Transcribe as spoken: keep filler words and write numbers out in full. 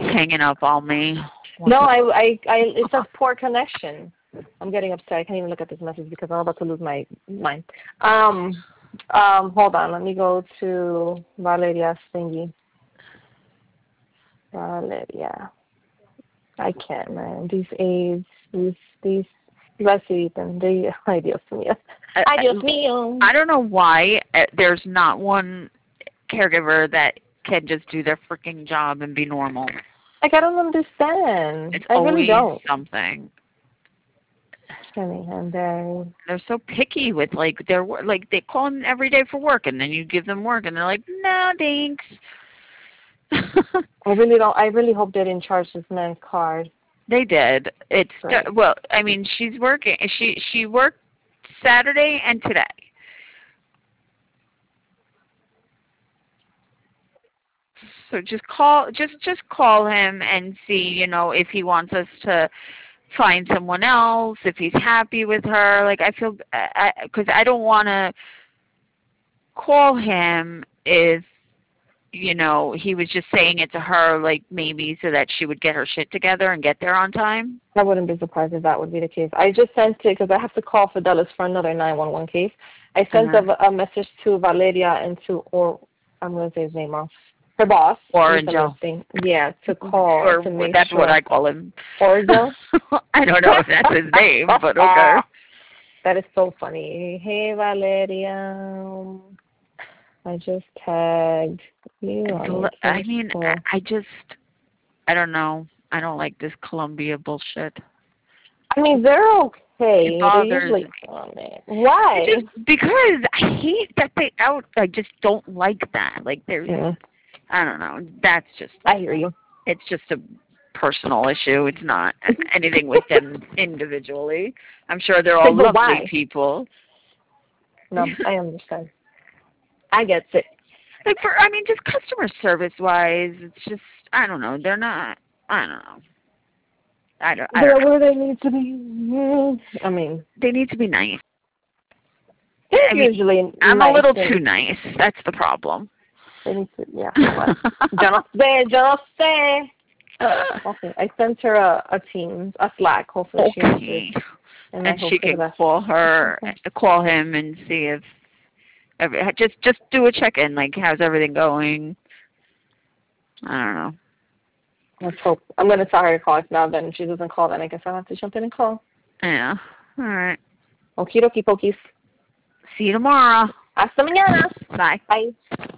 hanging up on me. What No, the- I, I, I, it says poor connection. I'm getting upset. I can't even look at this message because I'm about to lose my mind. Um, um, hold on. Let me go to Valeria's thingy. Valeria. I can't, man. These A's, these, these, let's see them. They, ay, Dios mío. I, Ay, Dios mío. I don't know why uh, there's not one caregiver that can just do their freaking job and be normal. Like, I don't understand. It's I always really don't. something. And they, They're so picky with like their work. Like they call them every day for work, and then you give them work, and they're like, "No, thanks." I really don't. I really hope they didn't charge this man's card. They did. It's Right. well. I mean, she's working. She she worked Saturday and today. So just call just just call him and see, you know, if he wants us to find someone else, if he's happy with her. Like I feel I because I, I don't want to call him if you know he was just saying it to her, like maybe so that she would get her shit together and get there on time. I wouldn't be surprised if that would be the case. I just sent it because I have to call Fidelis for another nine one one case. I sent Uh-huh. a, a message to Valeria and to, or I'm going to say his name off, her boss. Orangel. Yeah, to call Or to make that's sure. what I call him. Orangel? I don't know if that's his name, but okay. That is so funny. Hey, Valeria. I just tagged you. on I mean, Facebook. I I just, I don't know. I don't like this Columbia bullshit. I mean, they're okay. It They bothers usually me. on it. Why? Just because I hate that they out. I just don't like that. Like there's, Yeah, I don't know. That's just, I hear you. it's just a personal issue. It's not anything with them individually. I'm sure they're all But lovely why? people. No, I understand. I get it. Like for, I mean, just customer service wise, it's just, I don't know. They're not. I don't know. I don't. I They're don't know. where they need to be. I mean, They need to be nice. they're I mean, usually I'm nice a little and too nice. That's the problem. they need to, yeah. Well, yo no sé, yo no sé. Okay, I sent her a, a Teams, a Slack. Hopefully she answers. Okay. And, And hope she for the can best. call her, call him, and see if, every, just just do a check in. Like, how's everything going? I don't know. Let's hope. I'm going to tell her to call us now. Then if she doesn't call, then I guess I'll have to jump in and call. Yeah. All right. Okie dokie pokies. See you tomorrow. Hasta mañana. Bye. Bye.